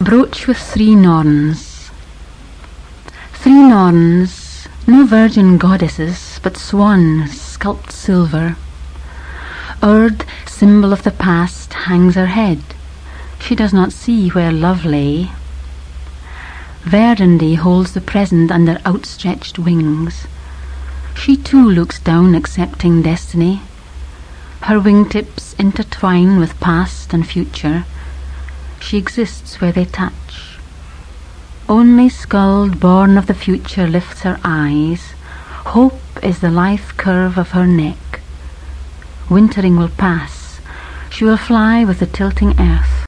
brooch with 3 norns. 3 norns, no virgin goddesses, but swans sculpted silver. Urd, symbol of the past, hangs her head. She does not see where love lay. Verdandi holds the present under outstretched wings. She too looks down, accepting destiny. Her wingtips intertwine with past and future. She exists where they touch. Only Skuld, born of the future, lifts her eyes. Hope is the life curve of her neck. Wintering will pass. She will fly with the tilting earth.